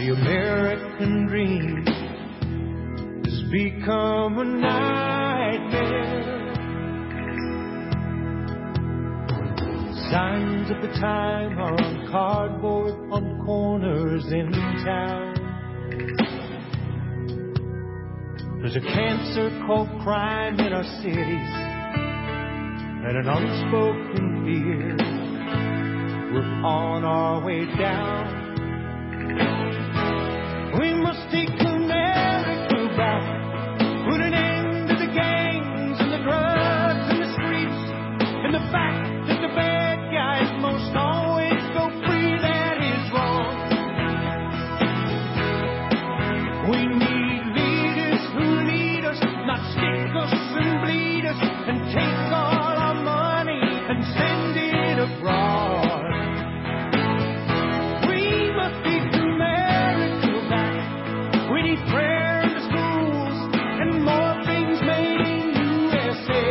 The American dream has become a nightmare. Signs of the time are on cardboard on corners in town. There's a cancer called crime in our cities and an unspoken fear. We're on our way down. We must take America back. Put an end to the gangs and the drugs and the streets and the fact that the bad guys most always go free. That is wrong. We need leaders who lead us, not stick us and bleed us and take all our money and send it abroad. Prayer in the schools and more things made in USA.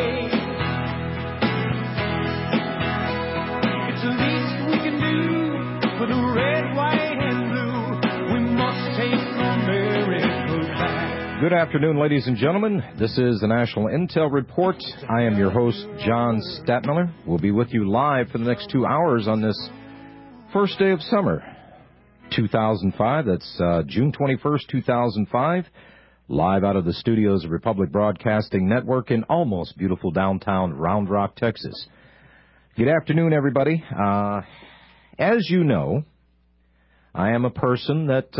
It's the least we can do for the red, white, and blue. We must take America back. Good afternoon, ladies and gentlemen. This is the National Intel Report. I am your host, John Statmiller. We'll be with you live for the next 2 hours on this first day of summer. 2005, that's June 21st, 2005, live out of the studios of Republic Broadcasting Network in almost beautiful downtown Round Rock, Texas. Good afternoon, everybody. As you know, I am a person that,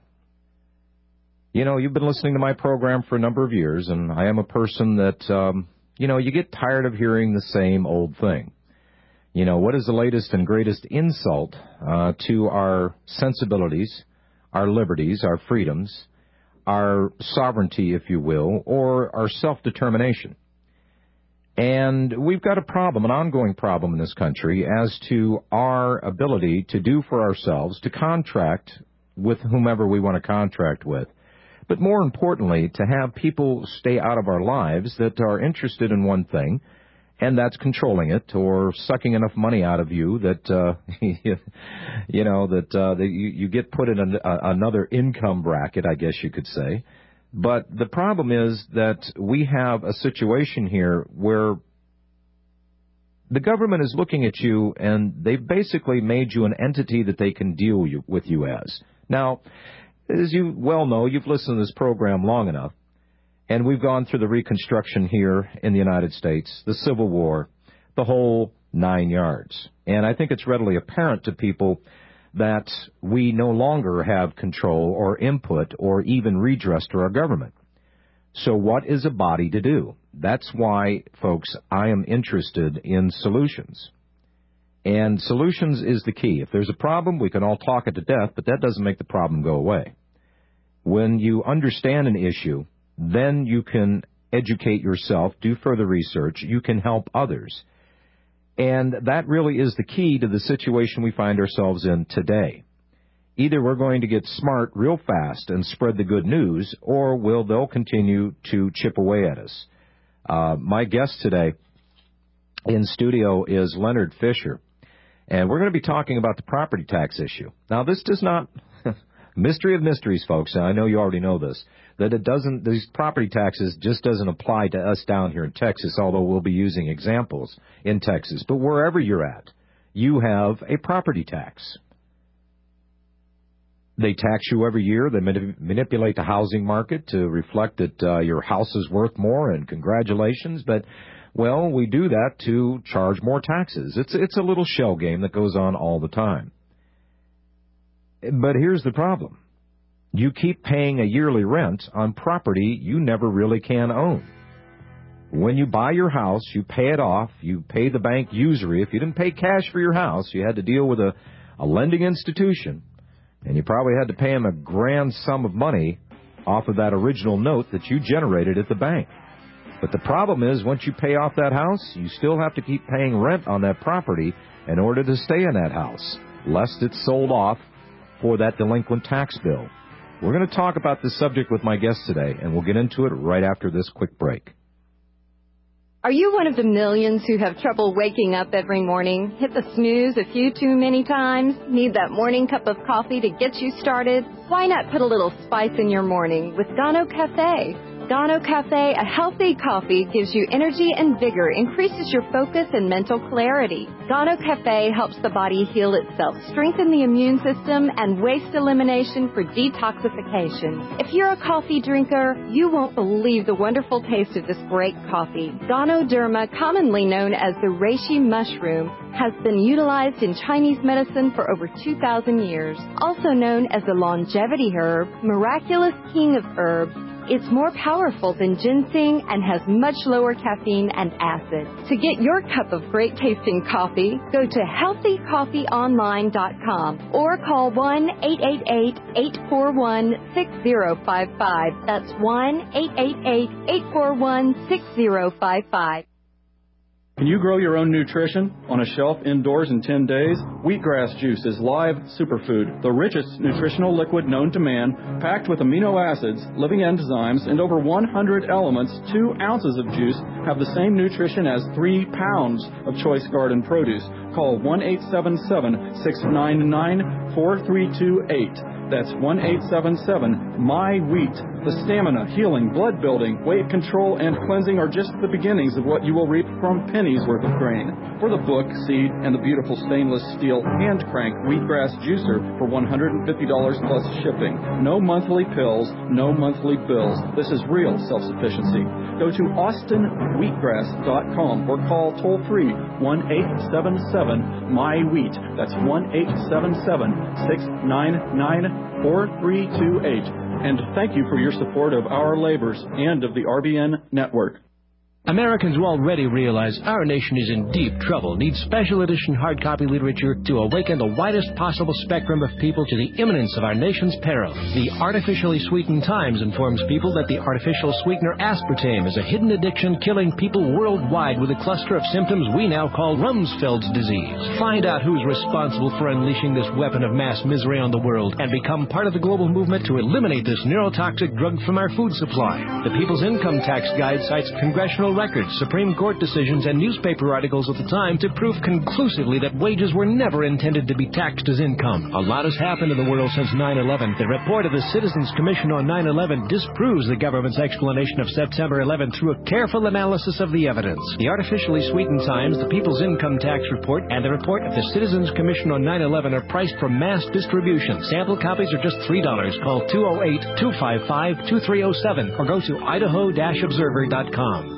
you've been listening to my program for a number of years, and I am a person that, you get tired of hearing the same old thing. What is the latest and greatest insult to our sensibilities, our liberties, our freedoms, our sovereignty, if you will, or our self-determination? And we've got a problem, an ongoing problem in this country as to our ability to do for ourselves, to contract with whomever we want to contract with. But more importantly, to have people stay out of our lives that are interested in one thing, and that's controlling it or sucking enough money out of you that, you get put in another income bracket, I guess you could say. But the problem is that we have a situation here where the government is looking at you and they've basically made you an entity that they can deal with you as. Now, as you well know, you've listened to this program long enough. And we've gone through the Reconstruction here in the United States, the Civil War, the whole 9 yards. And I think it's readily apparent to people that we no longer have control or input or even redress to our government. So what is a body to do? That's why, folks, I am interested in solutions. And solutions is the key. If there's a problem, we can all talk it to death, but that doesn't make the problem go away. When you understand an issue, then you can educate yourself, do further research, you can help others. And that really is the key to the situation we find ourselves in today. Either we're going to get smart real fast and spread the good news, or they'll continue to chip away at us. My guest today in studio is Leonard Fisher, and we're going to be talking about the property tax issue. Now, this does not... Mystery of mysteries, folks, and I know you already know this, that these property taxes just doesn't apply to us down here in Texas, although we'll be using examples in Texas. But wherever you're at, you have a property tax. They tax you every year. They manipulate the housing market to reflect that your house is worth more, and congratulations. But, well, we do that to charge more taxes. It's a little shell game that goes on all the time. But here's the problem. You keep paying a yearly rent on property you never really can own. When you buy your house, you pay it off. You pay the bank usury. If you didn't pay cash for your house, you had to deal with a lending institution, and you probably had to pay them a grand sum of money off of that original note that you generated at the bank. But the problem is, once you pay off that house, you still have to keep paying rent on that property in order to stay in that house, lest it's sold off for that delinquent tax bill. We're going to talk about this subject with my guest today, and we'll get into it right after this quick break. Are you one of the millions who have trouble waking up every morning? Hit the snooze a few too many times? Need that morning cup of coffee to get you started? Why not put a little spice in your morning with Gano Cafe? Gano Cafe, a healthy coffee, gives you energy and vigor, increases your focus and mental clarity. Gano Cafe helps the body heal itself, strengthen the immune system, and waste elimination for detoxification. If you're a coffee drinker, you won't believe the wonderful taste of this great coffee. Ganoderma, commonly known as the reishi mushroom, has been utilized in Chinese medicine for over 2,000 years. Also known as the longevity herb, miraculous king of herbs, it's more powerful than ginseng and has much lower caffeine and acid. To get your cup of great tasting coffee, go to healthycoffeeonline.com or call 1-888-841-6055. That's 1-888-841-6055. Can you grow your own nutrition on a shelf indoors in 10 days? Wheatgrass juice is live superfood, the richest nutritional liquid known to man, packed with amino acids, living enzymes, and over 100 elements. 2 ounces of juice have the same nutrition as 3 pounds of choice garden produce. Call 1-877-699-4328. That's 1-877-MY-WHEAT. The stamina, healing, blood building, weight control, and cleansing are just the beginnings of what you will reap from pennies worth of grain. For the book, seed, and the beautiful stainless steel hand crank wheatgrass juicer for $150 plus shipping. No monthly pills, no monthly bills. This is real self-sufficiency. Go to austinwheatgrass.com or call toll-free 1-877-MY-WHEAT. That's 1-877-699-4328. And thank you for your support of our labors and of the RBN network. Americans will already realize our nation is in deep trouble, needs special edition hard copy literature to awaken the widest possible spectrum of people to the imminence of our nation's peril. The Artificially Sweetened Times informs people that the artificial sweetener aspartame is a hidden addiction killing people worldwide with a cluster of symptoms we now call Rumsfeld's disease. Find out who's responsible for unleashing this weapon of mass misery on the world and become part of the global movement to eliminate this neurotoxic drug from our food supply. The People's Income Tax Guide cites congressional records, Supreme Court decisions, and newspaper articles of the time to prove conclusively that wages were never intended to be taxed as income. A lot has happened in the world since 9/11. The report of the Citizens Commission on 9/11 disproves the government's explanation of September 11 through a careful analysis of the evidence. The Artificially Sweetened Times, the People's Income Tax Report, and the report of the Citizens Commission on 9/11 are priced for mass distribution. Sample copies are just $3. Call 208-255-2307 or go to idaho-observer.com.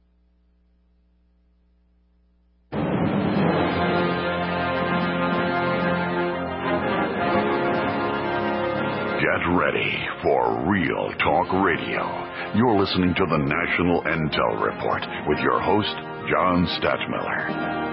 Get ready for Real Talk Radio. You're listening to the National Intel Report with your host, John Stadtmiller.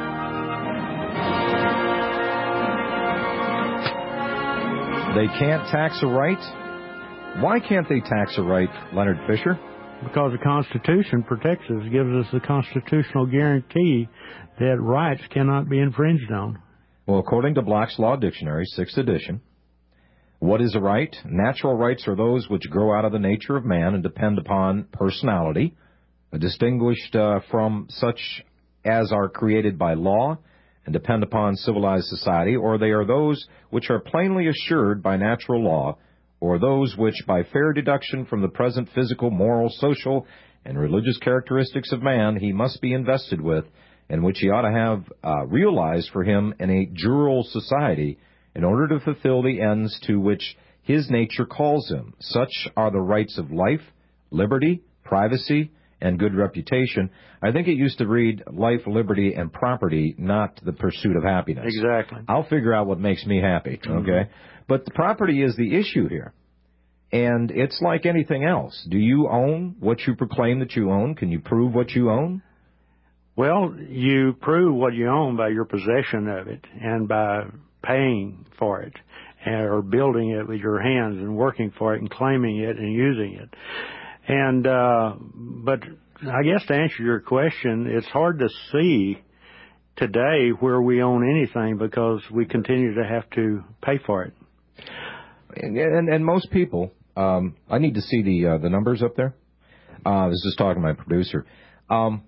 They can't tax a right? Why can't they tax a right, Leonard Fisher? Because the Constitution protects us, gives us the constitutional guarantee that rights cannot be infringed on. Well, according to Black's Law Dictionary, 6th edition, what is a right? Natural rights are those which grow out of the nature of man and depend upon personality, distinguished from such as are created by law and depend upon civilized society, or they are those which are plainly assured by natural law, or those which, by fair deduction from the present physical, moral, social, and religious characteristics of man, he must be invested with, and which he ought to have realized for him in a jural society, in order to fulfill the ends to which his nature calls him. Such are the rights of life, liberty, privacy, and good reputation. I think it used to read life, liberty, and property, not the pursuit of happiness. Exactly. I'll figure out what makes me happy, okay? But the property is the issue here. And it's like anything else. Do you own what you proclaim that you own? Can you prove what you own? Well, you prove what you own by your possession of it and by paying for it or building it with your hands and working for it and claiming it and using it. And but I guess to answer your question, it's hard to see today where we own anything because we continue to have to pay for it. And most people, I need to see the numbers up there. I was just talking to my producer.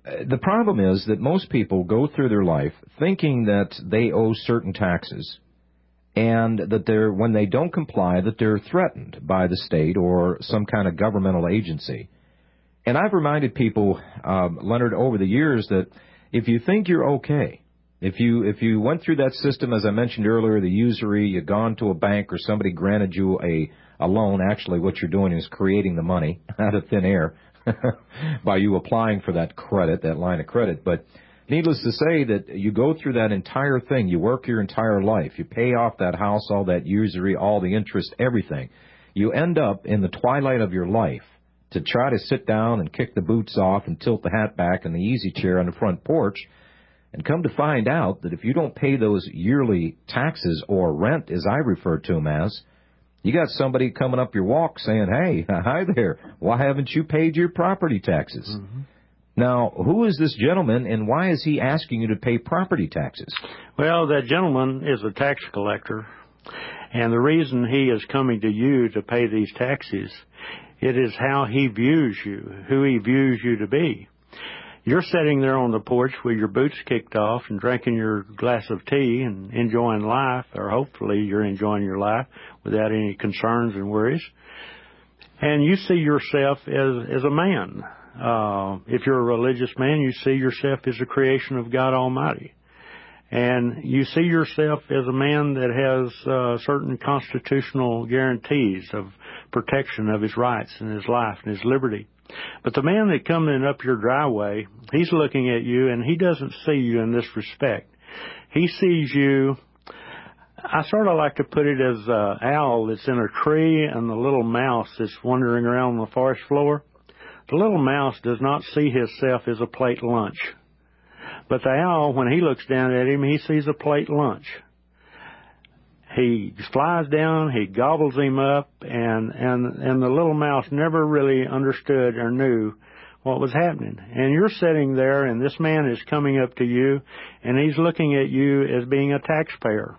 the problem is that most people go through their life thinking that they owe certain taxes, and that when they don't comply, that they're threatened by the state or some kind of governmental agency. And I've reminded people, Leonard, over the years that if you think you're okay, if you went through that system, as I mentioned earlier, the usury, you've gone to a bank or somebody granted you a loan, actually what you're doing is creating the money out of thin air by you applying for that credit, that line of credit. But needless to say that you go through that entire thing, you work your entire life, you pay off that house, all that usury, all the interest, everything. You end up in the twilight of your life to try to sit down and kick the boots off and tilt the hat back in the easy chair on the front porch, and come to find out that if you don't pay those yearly taxes, or rent as I refer to them as, you got somebody coming up your walk saying, hey, hi there, why haven't you paid your property taxes? Mm-hmm. Now, who is this gentleman, and why is he asking you to pay property taxes? Well, that gentleman is a tax collector, and the reason he is coming to you to pay these taxes, it is how he views you, who he views you to be. You're sitting there on the porch with your boots kicked off and drinking your glass of tea and enjoying life, or hopefully you're enjoying your life without any concerns and worries. And you see yourself as a man. If you're a religious man, you see yourself as a creation of God Almighty. And you see yourself as a man that has certain constitutional guarantees of protection of his rights and his life and his liberty. But the man that comes in up your driveway, he's looking at you, and he doesn't see you in this respect. He sees you, I sort of like to put it as an owl that's in a tree and the little mouse that's wandering around the forest floor. The little mouse does not see himself as a plate lunch. But the owl, when he looks down at him, he sees a plate lunch. He flies down, he gobbles him up, and the little mouse never really understood or knew what was happening. And you're sitting there, and this man is coming up to you, and he's looking at you as being a taxpayer,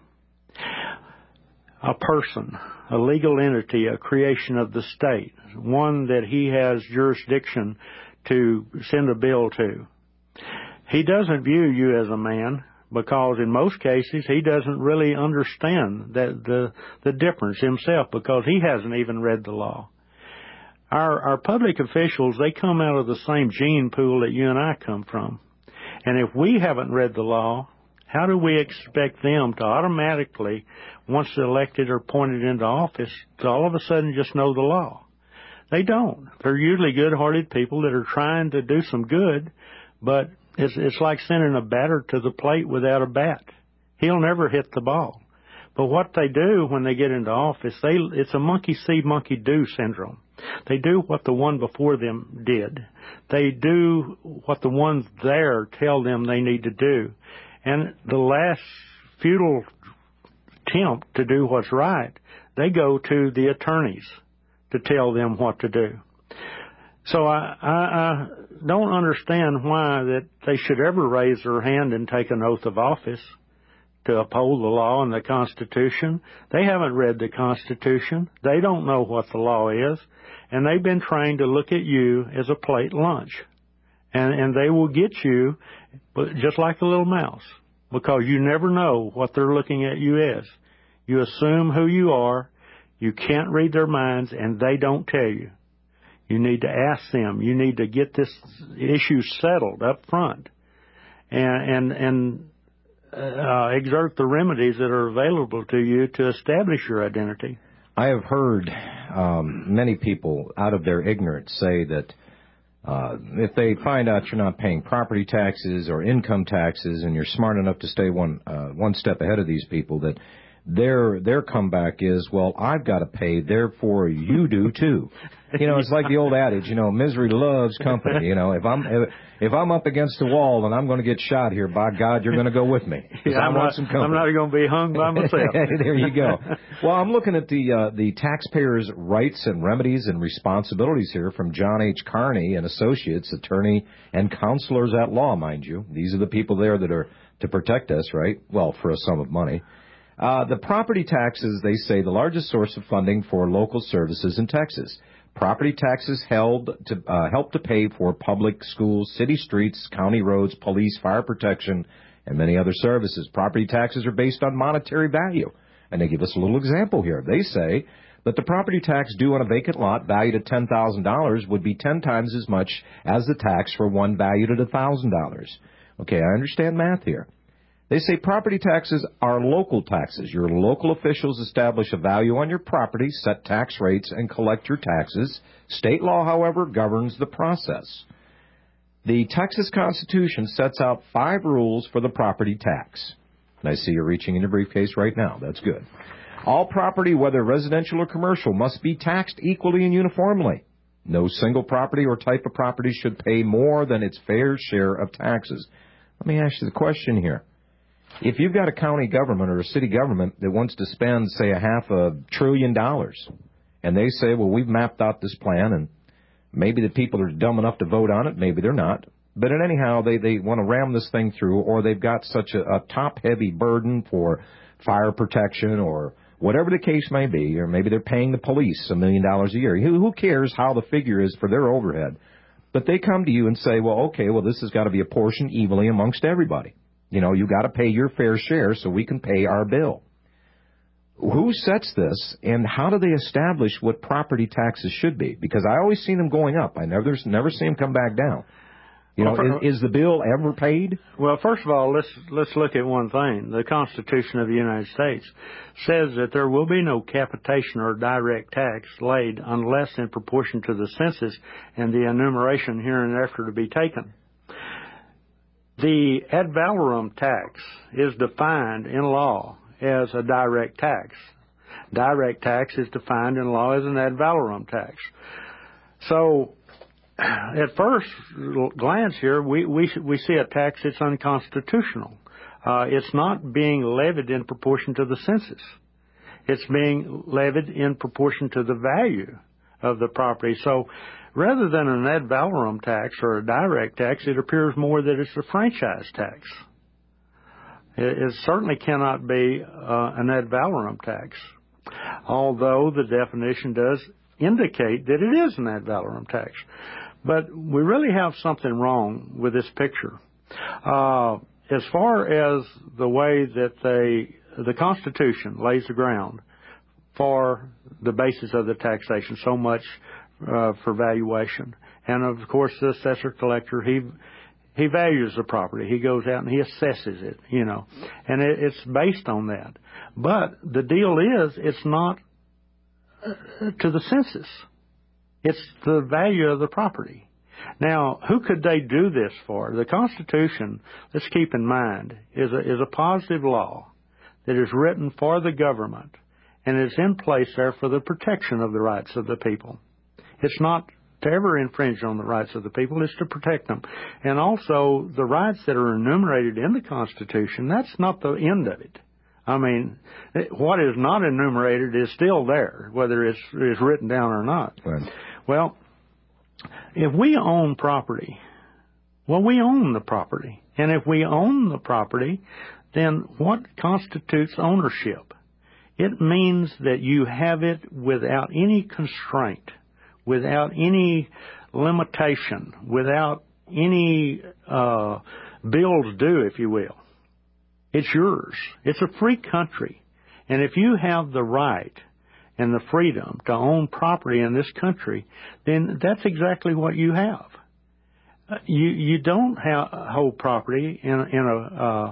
a person, a legal entity, a creation of the state, one that he has jurisdiction to send a bill to. He doesn't view you as a man, because in most cases he doesn't really understand that the difference himself, because he hasn't even read the law. Our public officials, they come out of the same gene pool that you and I come from. And if we haven't read the law, how do we expect them to automatically, once they're elected or appointed into office, to all of a sudden just know the law? They don't. They're usually good-hearted people that are trying to do some good, but it's like sending a batter to the plate without a bat. He'll never hit the ball. But what they do when they get into office, it's a monkey see, monkey do syndrome. They do what the one before them did. They do what the ones there tell them they need to do. And the last futile attempt to do what's right, they go to the attorneys to tell them what to do. So I don't understand why that they should ever raise their hand and take an oath of office to uphold the law and the Constitution. They haven't read the Constitution. They don't know what the law is. And they've been trained to look at you as a plate lunch. And they will get you just like a little mouse, because you never know what they're looking at you as. You assume who you are. You can't read their minds, and they don't tell you. You need to ask them. You need to get this issue settled up front and exert the remedies that are available to you to establish your identity. I have heard many people, out of their ignorance, say that if they find out you're not paying property taxes or income taxes, and you're smart enough to stay one step ahead of these people, that their comeback is, well, I've got to pay, therefore you do too. You know, it's like the old adage, misery loves company. If I'm up against the wall and I'm going to get shot here, by God, you're going to go with me. Yeah, I'm not going to be hung by myself. There you go. Well, I'm looking at the taxpayers' rights and remedies and responsibilities here from John H. Carney and Associates, attorney and counselors at law, mind you. These are the people there that are to protect us, right? Well, for a sum of money. The property taxes, they say, the largest source of funding for local services in Texas. Property taxes help to pay for public schools, city streets, county roads, police, fire protection, and many other services. Property taxes are based on monetary value. And they give us a little example here. They say that the property tax due on a vacant lot valued at $10,000 would be 10 times as much as the tax for one valued at $1,000. Okay, I understand math here. They say property taxes are local taxes. Your local officials establish a value on your property, set tax rates, and collect your taxes. State law, however, governs the process. The Texas Constitution sets out 5 rules for the property tax. And I see you're reaching in your briefcase right now. That's good. All property, whether residential or commercial, must be taxed equally and uniformly. No single property or type of property should pay more than its fair share of taxes. Let me ask you the question here. If you've got a county government or a city government that wants to spend, say, $500 billion, and they say, well, we've mapped out this plan, and maybe the people are dumb enough to vote on it, maybe they're not, but anyhow, they want to ram this thing through, or they've got such a top-heavy burden for fire protection or whatever the case may be, or maybe they're paying the police $1 million a year. Who cares how the figure is for their overhead? But they come to you and say, well, okay, well, this has got to be apportioned evenly amongst everybody. You know, you got to pay your fair share so we can pay our bill. Who sets this, and how do they establish what property taxes should be? Because I always see them going up. I never see them come back down. You know, is the bill ever paid? Well, first of all, let's look at one thing. The Constitution of the United States says that there will be no capitation or direct tax laid unless in proportion to the census and the enumeration hereinafter to be taken. The ad valorem tax is defined in law as a direct tax. Direct tax is defined in law as an ad valorem tax. So, at first glance here, we see a tax that's unconstitutional. It's not being levied in proportion to the census. It's being levied in proportion to the value of the property. So, rather than an ad valorem tax or a direct tax, it appears more that it's a franchise tax. It certainly cannot be an ad valorem tax, although the definition does indicate that it is an ad valorem tax. But we really have something wrong with this picture. As far as the way that the Constitution lays the ground for the basis of the taxation, so much for valuation. And, of course, the assessor-collector, he values the property. He goes out and he assesses it, you know. And it's based on that. But the deal is it's not to the census. It's the value of the property. Now, who could they do this for? The Constitution, let's keep in mind, is a positive law that is written for the government and is in place there for the protection of the rights of the people. It's not to ever infringe on the rights of the people, it's to protect them. And also, the rights that are enumerated in the Constitution, that's not the end of it. I mean, what is not enumerated is still there, whether it's written down or not. Right. Well, if we own property, well, we own the property. And if we own the property, then what constitutes ownership? It means that you have it without any constraint, without any limitation, without any bills due, if you will. It's yours. It's a free country. And if you have the right and the freedom to own property in this country, then that's exactly what you have. You don't hold property in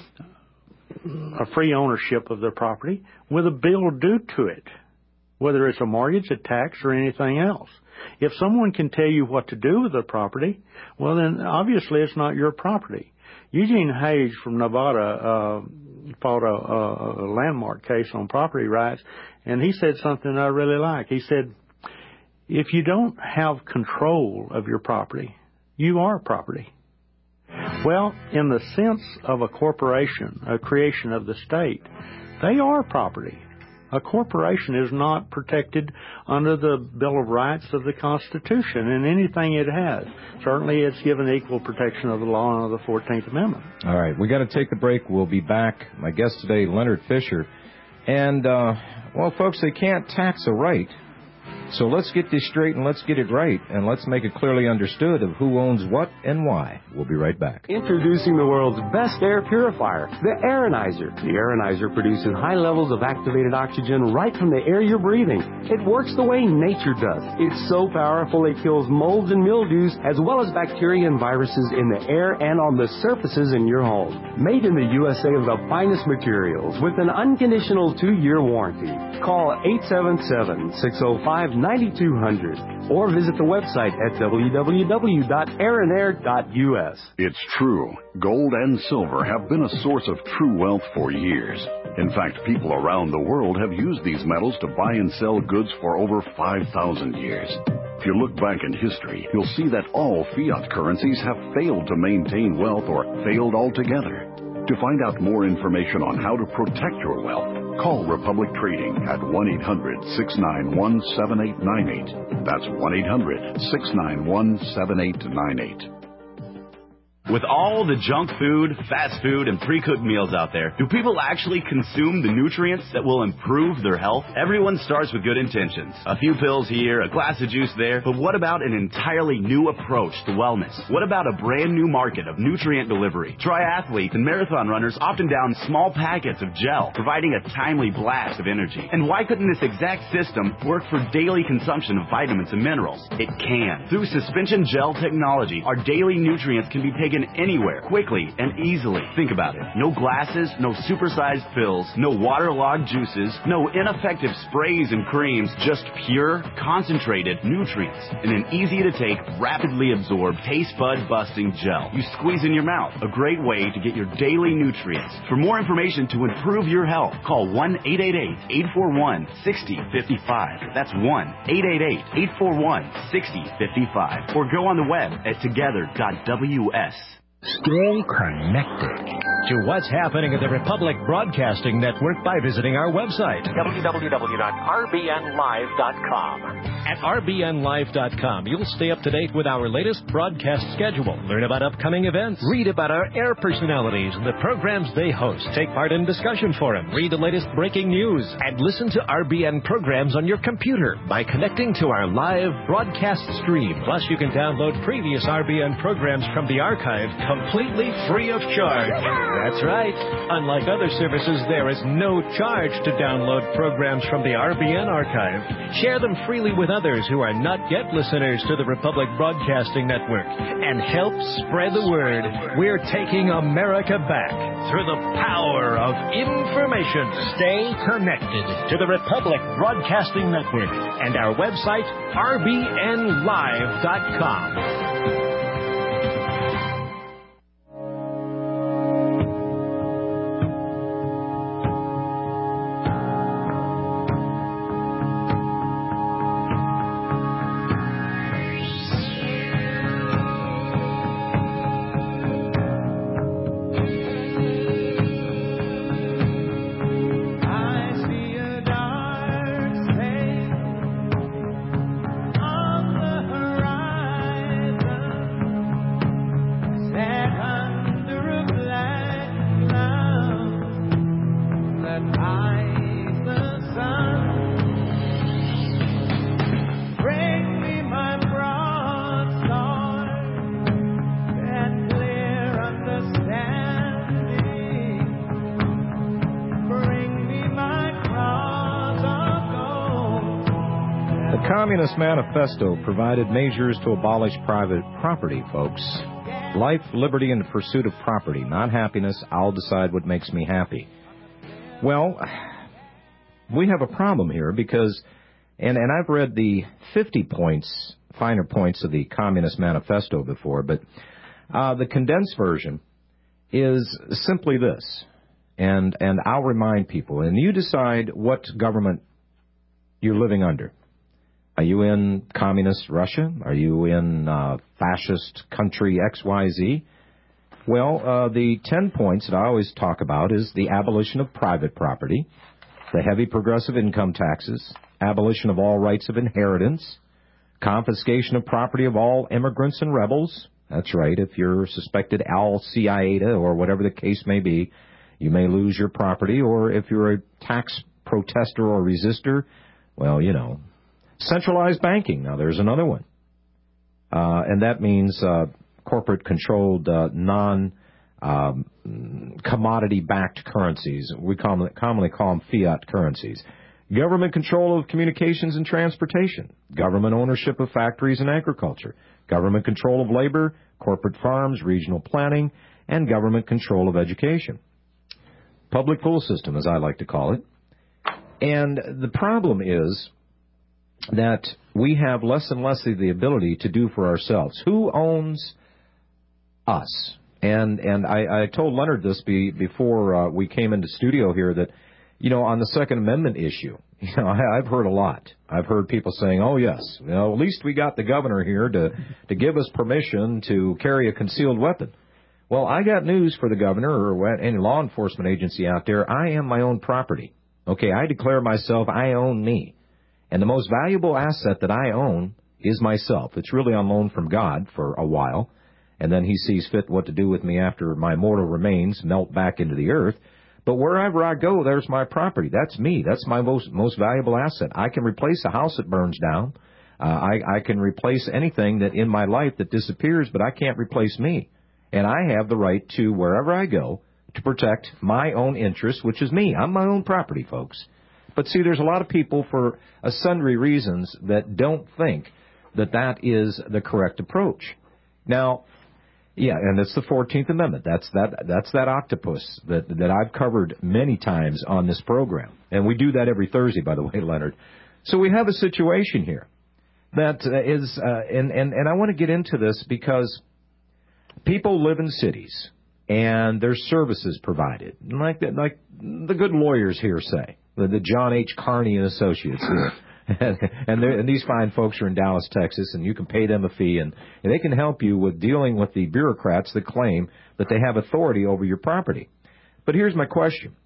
a free ownership of the property with a bill due to it, whether it's a mortgage, a tax, or anything else. If someone can tell you what to do with the property, well, then obviously it's not your property. Eugene Hayes from Nevada fought a landmark case on property rights, and he said something I really like. He said, if you don't have control of your property, you are property. Well, in the sense of a corporation, a creation of the state, they are property. A corporation is not protected under the Bill of Rights of the Constitution in anything it has. Certainly it's given equal protection of the law under the 14th Amendment. All right, we got to take a break. We'll be back. My guest today, Leonard Fisher. And, well, folks, they can't tax a right So let's get this straight and let's get it right, and let's make it clearly understood of who owns what and why. We'll be right back. Introducing the world's best air purifier, the Aeronizer. The Aeronizer produces high levels of activated oxygen right from the air you're breathing. It works the way nature does. It's so powerful it kills molds and mildews, as well as bacteria and viruses in the air and on the surfaces in your home. Made in the USA of the finest materials with an unconditional 2-year warranty. Call 877-605-9200 or visit the website at www.aeronair.us. It's true. Gold and silver have been a source of true wealth for years. In fact, people around the world have used these metals to buy and sell goods for over 5,000 years. If you look back in history, you'll see that all fiat currencies have failed to maintain wealth or failed altogether. To find out more information on how to protect your wealth, call Republic Trading at 1-800-691-7898. That's 1-800-691-7898. With all the junk food, fast food, and pre-cooked meals out there, do people actually consume the nutrients that will improve their health? Everyone starts with good intentions. A few pills here, a glass of juice there, but what about an entirely new approach to wellness? What about a brand new market of nutrient delivery? Triathletes and marathon runners often down small packets of gel, providing a timely blast of energy. And why couldn't this exact system work for daily consumption of vitamins and minerals? It can. Through suspension gel technology, our daily nutrients can be taken anywhere, quickly and easily. Think about it. No glasses, no supersized pills, no waterlogged juices, no ineffective sprays and creams, just pure, concentrated nutrients in an easy-to-take, rapidly absorbed, taste bud busting gel. You squeeze in your mouth. A great way to get your daily nutrients. For more information to improve your health, call 1-888-841-6055. That's 1-888-841-6055. Or go on the web at together.ws. Stay connected to what's happening at the Republic Broadcasting Network by visiting our website, www.rbnlive.com. At rbnlive.com, you'll stay up to date with our latest broadcast schedule, learn about upcoming events, read about our air personalities and the programs they host, take part in discussion forums, read the latest breaking news, and listen to RBN programs on your computer by connecting to our live broadcast stream. Plus, you can download previous RBN programs from the archive completely free of charge. That's right. Unlike other services, there is no charge to download programs from the RBN archive. Share them freely with others who are not yet listeners to the Republic Broadcasting Network and help spread the word. We're taking America back through the power of information. Stay connected to the Republic Broadcasting Network and our website, rbnlive.com. The Communist Manifesto provided measures to abolish private property, folks. Life, liberty, and the pursuit of property, not happiness. I'll decide what makes me happy. Well, we have a problem here because, and I've read the 50 points, finer points of the Communist Manifesto before, but the condensed version is simply this, and I'll remind people, and you decide what government you're living under. Are you in communist Russia? Are you in fascist country XYZ? Well, the 10 points that I always talk about is the abolition of private property, the heavy progressive income taxes, abolition of all rights of inheritance, confiscation of property of all immigrants and rebels. That's right, if you're suspected al-Qaeda or whatever the case may be, you may lose your property, or if you're a tax protester or resistor, well, you know, Centralized banking. Now, there's another one. And that means corporate-controlled, non-commodity-backed currencies. We commonly call them fiat currencies. Government control of communications and transportation. Government ownership of factories and agriculture. Government control of labor, corporate farms, regional planning, and government control of education. Public pool system, as I like to call it. And the problem is that we have less and less of the ability to do for ourselves. Who owns us? And I told Leonard this before we came into studio here that, you know, on the Second Amendment issue, you know, I've heard a lot. I've heard people saying, oh, yes, you know, at least we got the governor here to give us permission to carry a concealed weapon. Well, I got news for the governor or any law enforcement agency out there. I am my own property. Okay, I declare myself, I own me. And the most valuable asset that I own is myself. It's really on loan from God for a while, and then he sees fit what to do with me after my mortal remains melt back into the earth. But wherever I go, there's my property. That's me. That's my most valuable asset. I can replace a house that burns down. I can replace anything that in my life that disappears, but I can't replace me. And I have the right to, wherever I go, to protect my own interests, which is me. I'm my own property, folks. But see, there's a lot of people for sundry reasons that don't think that that is the correct approach. Now, yeah, and it's the 14th Amendment. That's that octopus that I've covered many times on this program. And we do that every Thursday, by the way, Leonard. So we have a situation here that is, and I want to get into this because people live in cities and there's services provided, like the good lawyers here say, the John H. Carney and Associates here. and these fine folks are in Dallas, Texas, and you can pay them a fee, and they can help you with dealing with the bureaucrats that claim that they have authority over your property. But here's my question.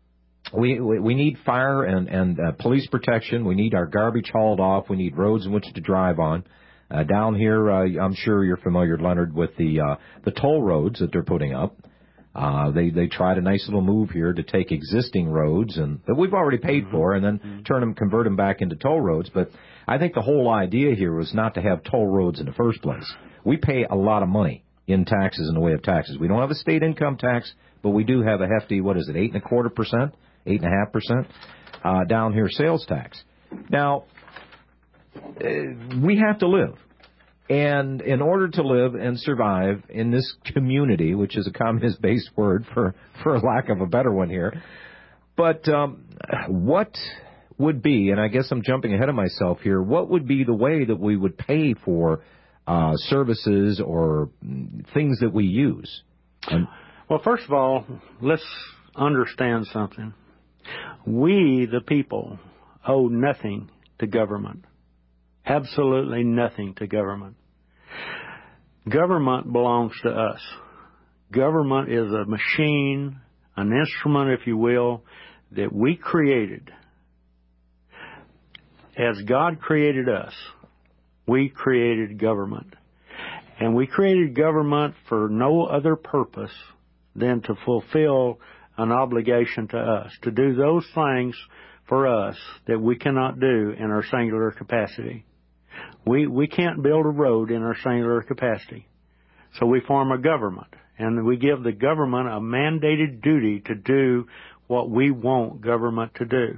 We need fire and police protection. We need our garbage hauled off. We need roads in which to drive on. Down here, I'm sure you're familiar, Leonard, with the toll roads that they're putting up. They tried a nice little move here to take existing roads and that we've already paid for and then convert them back into toll roads. But I think the whole idea here was not to have toll roads in the first place. We pay a lot of money in taxes in the way of taxes. We don't have a state income tax, but we do have a hefty, 8.25%, 8.5% down here sales tax. Now, we have to live. And in order to live and survive in this community, which is a communist-based word for lack of a better one here, but what would be, and I guess I'm jumping ahead of myself here, what would be the way that we would pay for services or things that we use? Well, first of all, let's understand something. We, the people, owe nothing to government. Absolutely nothing to government. Government belongs to us. Government is a machine, an instrument, if you will, that we created. As God created us, we created government. And we created government for no other purpose than to fulfill an obligation to us, to do those things for us that we cannot do in our singular capacity. We can't build a road in our singular capacity. So we form a government, and we give the government a mandated duty to do what we want government to do.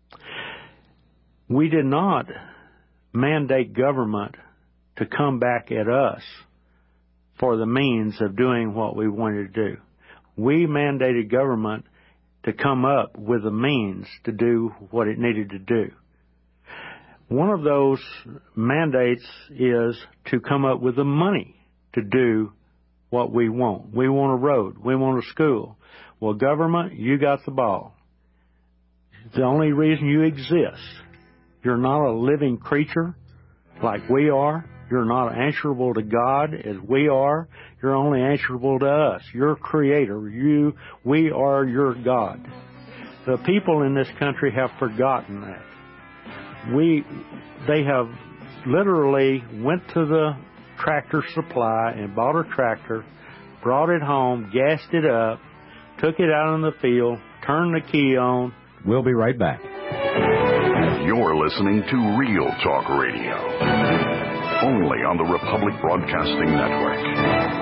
We did not mandate government to come back at us for the means of doing what we wanted to do. We mandated government to come up with the means to do what it needed to do. One of those mandates is to come up with the money to do what we want. We want a road. We want a school. Well, government, you got the ball. The only reason you exist, you're not a living creature like we are. You're not answerable to God as we are. You're only answerable to us, your creator. We are your God. The people in this country have forgotten that. They have literally went to the Tractor Supply and bought a tractor, brought it home, gassed it up, took it out in the field, turned the key on. We'll be right back. You're You're listening to Real Talk Radio, only on the Republic Broadcasting Network.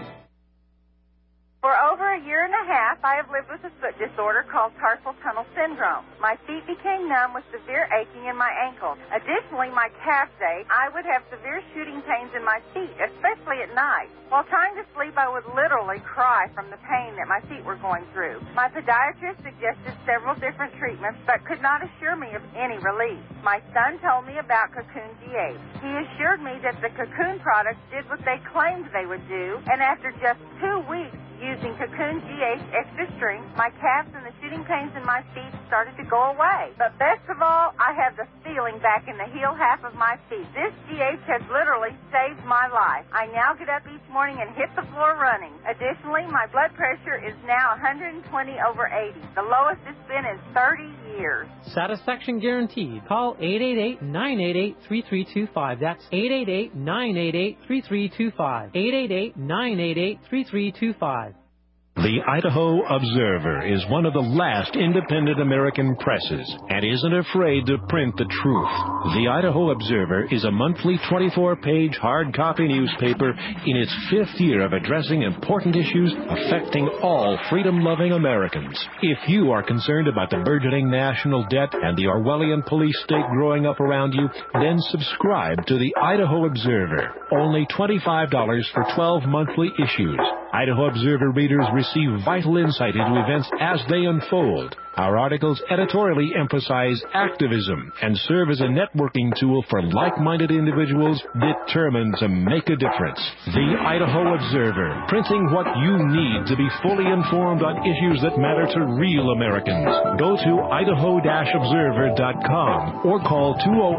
For over a year and a half, I have lived with a foot disorder called carpal tunnel syndrome. My feet became numb with severe aching in my ankles. Additionally, my calves ache. I would have severe shooting pains in my feet, especially at night. While trying to sleep, I would literally cry from the pain that my feet were going through. My podiatrist suggested several different treatments, but could not assure me of any relief. My son told me about Cocoon GH. He assured me that the Cocoon products did what they claimed they would do, and after just 2 weeks using Cocoon GH Extra Strength, my calves and the shooting pains in my feet started to go away. But best of all, I have the feeling back in the heel half of my feet. This GH has literally saved my life. I now get up each morning and hit the floor running. Additionally, my blood pressure is now 120/80. The lowest it's been in 30 years. Satisfaction guaranteed. Call 888-988-3325. That's 888-988-3325. 888-988-3325. The Idaho Observer is one of the last independent American presses and isn't afraid to print the truth. The Idaho Observer is a monthly 24-page hard copy newspaper in its 5th year of addressing important issues affecting all freedom-loving Americans. If you are concerned about the burgeoning national debt and the Orwellian police state growing up around you, then subscribe to the Idaho Observer. Only $25 for 12 monthly issues. Idaho Observer readers receive vital insight into events as they unfold. Our articles editorially emphasize activism and serve as a networking tool for like-minded individuals determined to make a difference. The Idaho Observer, printing what you need to be fully informed on issues that matter to real Americans. Go to idaho-observer.com or call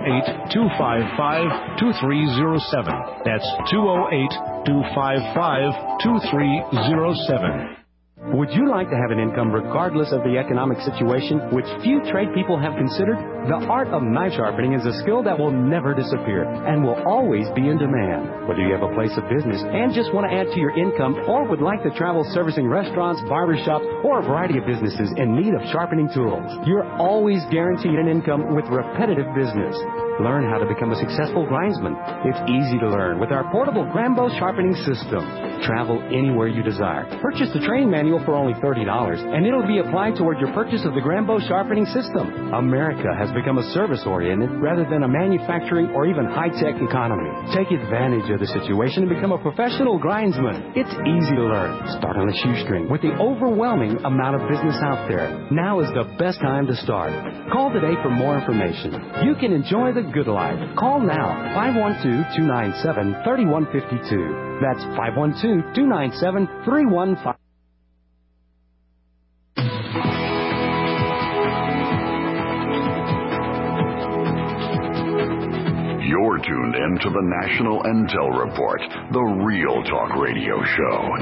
208-255-2307. That's 208-255-2307. Would you like to have an income regardless of the economic situation, which few trade people have considered? The art of knife sharpening is a skill that will never disappear and will always be in demand. Whether you have a place of business and just want to add to your income or would like to travel servicing restaurants, barbershops, or a variety of businesses in need of sharpening tools, you're always guaranteed an income with repetitive business. Learn how to become a successful grindsman. It's easy to learn with our portable Grambo sharpening system. Travel anywhere you desire. Purchase the training manual for only $30, and it'll be applied toward your purchase of the Grambo sharpening system. America has become a service-oriented rather than a manufacturing or even high-tech economy. Take advantage of the situation and become a professional grindsman. It's easy to learn. Start on a shoestring with the overwhelming amount of business out there. Now is the best time to start. Call today for more information. You can enjoy the good life. Call now, 512-297-3152. That's 512-297-3152. You're tuned in to the National Intel Report, the Real Talk Radio Show.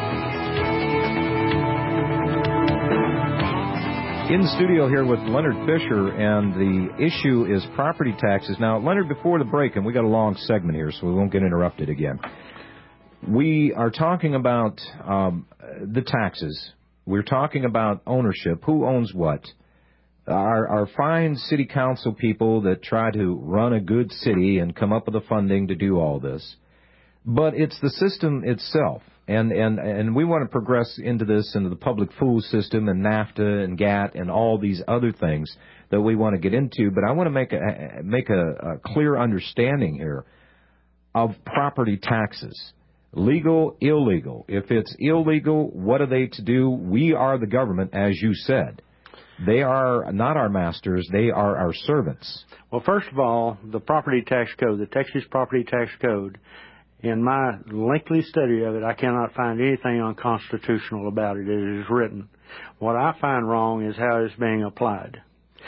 In the studio here with Leonard Fisher, and the issue is property taxes. Now, Leonard, before the break, and we got a long segment here, so we won't get interrupted again. We are talking about the taxes. We're talking about ownership. Who owns what? Our fine city council people that try to run a good city and come up with the funding to do all this. But it's the system itself. And we want to progress into the public food system and NAFTA and GATT and all these other things that we want to get into. But I want to make a clear understanding here of property taxes. Legal, illegal. If it's illegal, what are they to do? We are the government, as you said. They are not our masters. They are our servants. Well, first of all, the property tax code, the Texas Property Tax Code, in my lengthy study of it, I cannot find anything unconstitutional about it. It is written. What I find wrong is how it's being applied.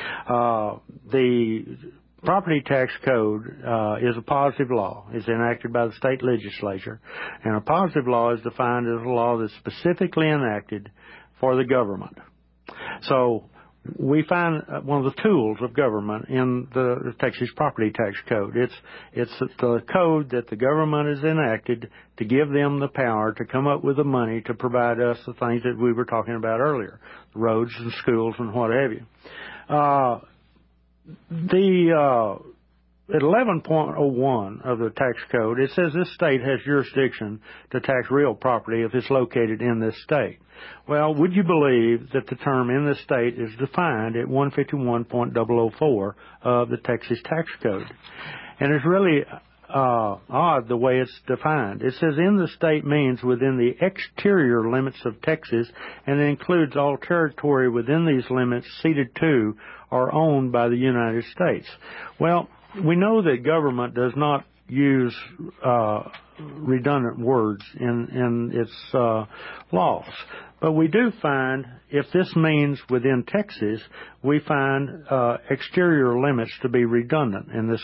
The Property Tax Code is a positive law. It's enacted by the state legislature. And a positive law is defined as a law that's specifically enacted for the government. So we find one of the tools of government in the Texas Property Tax Code. It's the code that the government has enacted to give them the power to come up with the money to provide us the things that we were talking about earlier, roads and schools and what have you. At 11.01 of the tax code, it says this state has jurisdiction to tax real property if it's located in this state. Well, would you believe that the term in this state is defined at 151.004 of the Texas tax code? And it's really odd the way it's defined. It says in the state means within the exterior limits of Texas, and it includes all territory within these limits ceded to or owned by the United States. Well, we know that government does not use redundant words in its laws. But we do find, if this means within Texas, we find exterior limits to be redundant in this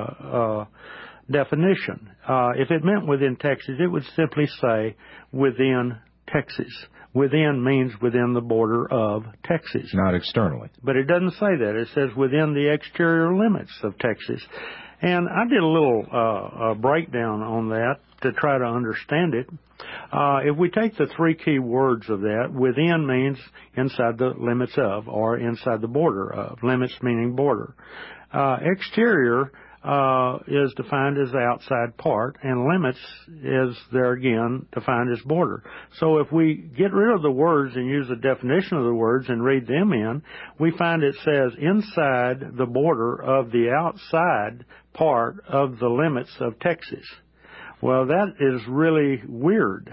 definition. If it meant within Texas, it would simply say within Texas. Within means within the border of Texas. Not externally. But it doesn't say that. It says within the exterior limits of Texas. And I did a little breakdown on that to try to understand it. If we take the three key words of that, within means inside the limits of, or inside the border of. Limits meaning border. Exterior is defined as the outside part, and limits is there again defined as border. So if we get rid of the words and use the definition of the words and read them in, we find it says inside the border of the outside part of the limits of Texas. Well, that is really weird.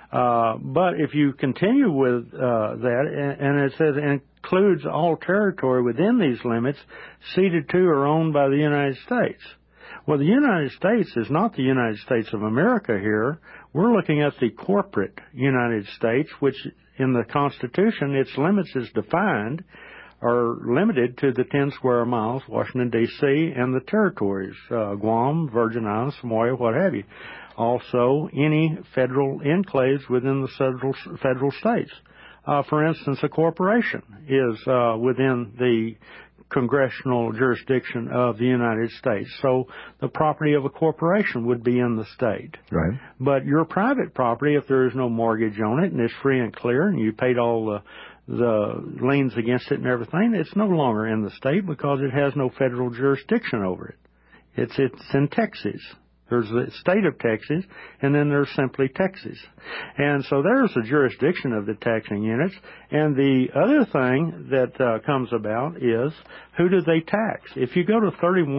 But if you continue with that, and it says includes all territory within these limits ceded to or owned by the United States. Well, the United States is not the United States of America here. We're looking at the corporate United States, which in the Constitution, its limits is defined are limited to the 10 square miles, Washington, D.C., and the territories, Guam, Virgin Islands, Samoa, what have you. Also, any federal enclaves within the federal states. For instance, a corporation is within the congressional jurisdiction of the United States. So the property of a corporation would be in the state. Right. But your private property, if there is no mortgage on it and it's free and clear and you paid all the liens against it and everything, it's no longer in the state because it has no federal jurisdiction over it. It's in Texas. There's the state of Texas, and then there's simply Texas. And so there's the jurisdiction of the taxing units. And the other thing that comes about is, who do they tax? If you go to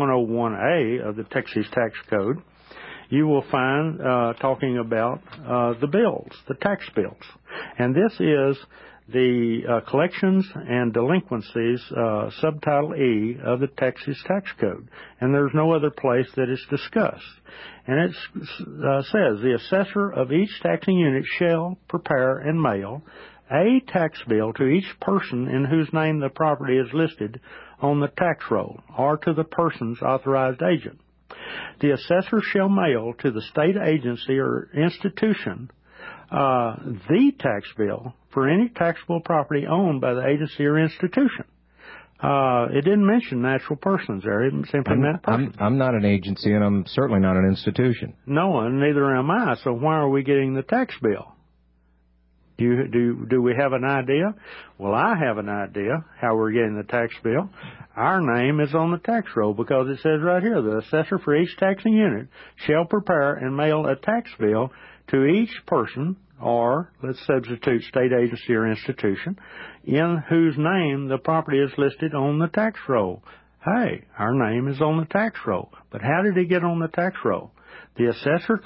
3101A of the Texas Tax Code, you will find talking about the bills, the tax bills. And this is the collections and delinquencies, subtitle E of the Texas Tax Code. And there's no other place that is discussed. And it says, the assessor of each taxing unit shall prepare and mail a tax bill to each person in whose name the property is listed on the tax roll, or to the person's authorized agent. The assessor shall mail to the state agency or institution the tax bill for any taxable property owned by the agency or institution. It didn't mention natural persons there. It simply meant persons. I'm not an agency, and I'm certainly not an institution. No, and neither am I. So why are we getting the tax bill? Do we have an idea? Well, I have an idea how we're getting the tax bill. Our name is on the tax roll because it says right here, the assessor for each taxing unit shall prepare and mail a tax bill to each person, or let's substitute state agency or institution, in whose name the property is listed on the tax roll. Hey, our name is on the tax roll. But how did it get on the tax roll? The assessor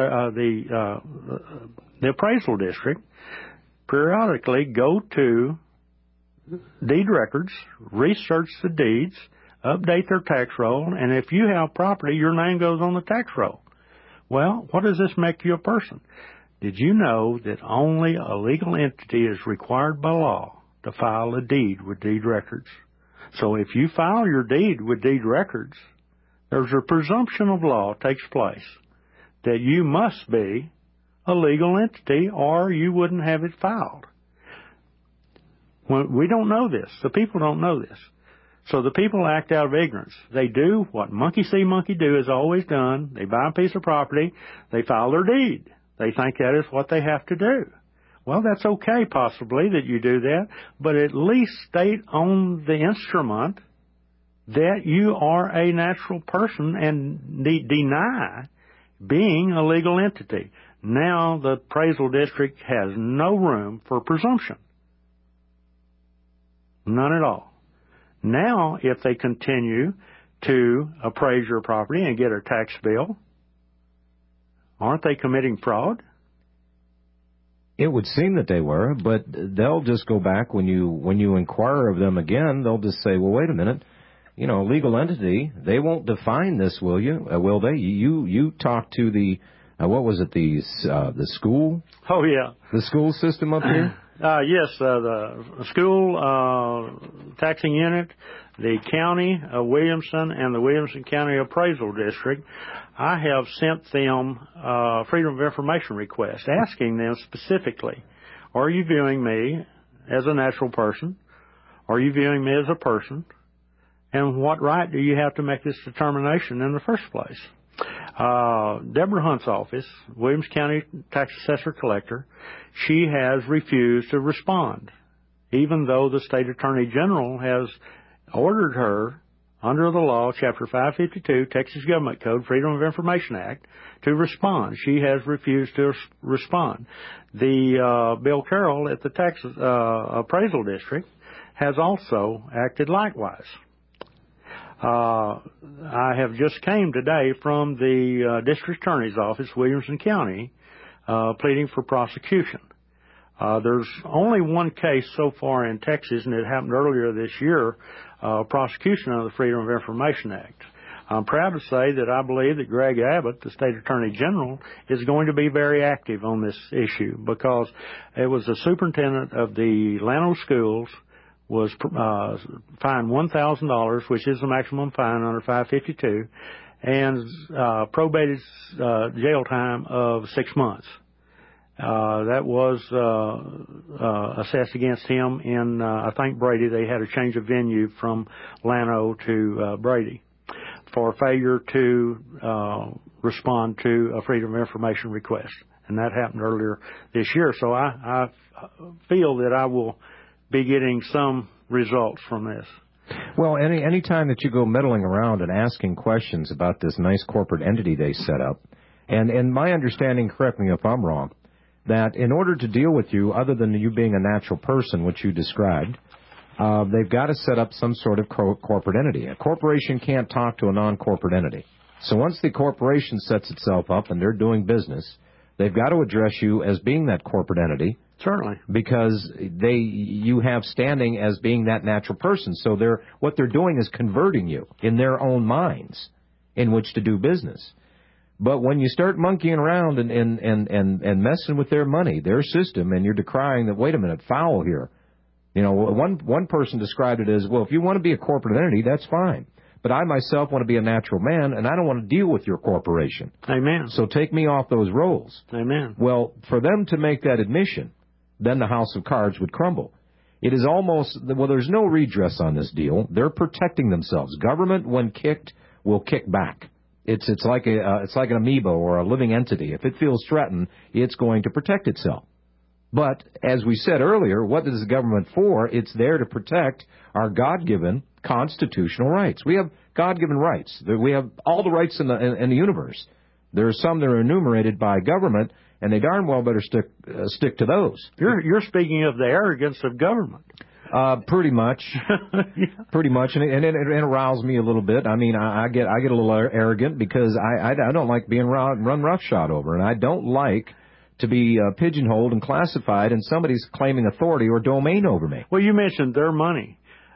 the appraisal district periodically go to deed records, research the deeds, update their tax roll, and if you have property, your name goes on the tax roll. Well, what does this make you a person? Did you know that only a legal entity is required by law to file a deed with deed records? So if you file your deed with deed records, there's a presumption of law takes place that you must be a legal entity or you wouldn't have it filed. Well, we don't know this. The people don't know this. So the people act out of ignorance. They do what monkey see, monkey do has always done. They buy a piece of property. They file their deed. They think that is what they have to do. Well, that's okay possibly that you do that, but at least state on the instrument that you are a natural person and deny being a legal entity. Now the appraisal district has no room for presumption. None at all. Now, if they continue to appraise your property and get a tax bill, aren't they committing fraud? It would seem that they were, but they'll just go back when you inquire of them again. They'll just say, "Well, wait a minute, legal entity. They won't define this, will you? Will they? You talk to the what was it? The school? Oh yeah, the school system up here." Yes, the school taxing unit, the county of Williamson, and the Williamson County Appraisal District. I have sent them Freedom of Information request asking them specifically, are you viewing me as a natural person? Are you viewing me as a person? And what right do you have to make this determination in the first place? Deborah Hunt's office, Williams County Tax Assessor Collector, she has refused to respond, even though the State Attorney General has ordered her, under the law, Chapter 552, Texas Government Code, Freedom of Information Act, to respond. She has refused to respond. The Bill Carroll at the Texas Appraisal District has also acted likewise. I have just came today from the District Attorney's Office, Williamson County, pleading for prosecution. There's only one case so far in Texas, and it happened earlier this year, prosecution of the Freedom of Information Act. I'm proud to say that I believe that Greg Abbott, the State Attorney General, is going to be very active on this issue because it was the superintendent of the Llano schools was fined $1,000, which is the maximum fine under 552, and probated jail time of 6 months. That was assessed against him in, I think, Brady. They had a change of venue from Llano to Brady for failure to respond to a Freedom of Information request. And that happened earlier this year. So I feel that I will be getting some results from this. Well, any time that you go meddling around and asking questions about this nice corporate entity they set up, and my understanding, correct me if I'm wrong, that in order to deal with you, other than you being a natural person, which you described, they've got to set up some sort of corporate entity. A corporation can't talk to a non-corporate entity. So once the corporation sets itself up and they're doing business, they've got to address you as being that corporate entity. Certainly. Because you have standing as being that natural person. So what they're doing is converting you in their own minds in which to do business. But when you start monkeying around and messing with their money, their system, and you're decrying that, wait a minute, foul here. One person described it as, well, if you want to be a corporate entity, that's fine. But I myself want to be a natural man, and I don't want to deal with your corporation. Amen. So take me off those rolls. Amen. Well, for them to make that admission, then the house of cards would crumble. It is almost, well, there's no redress on this deal. They're protecting themselves. Government, when kicked, will kick back. It's like an amoeba or a living entity. If it feels threatened, it's going to protect itself. But as we said earlier, what is the government for? It's there to protect our God-given constitutional rights. We have God-given rights. We have all the rights in the universe. There are some that are enumerated by government, and they darn well better stick to those. You're speaking of the arrogance of government. Pretty much, pretty much, and it arouses me a little bit. I mean, I get a little arrogant because I don't like being run roughshod over, and I don't like to be pigeonholed and classified, and somebody's claiming authority or domain over me. Well, you mentioned their money.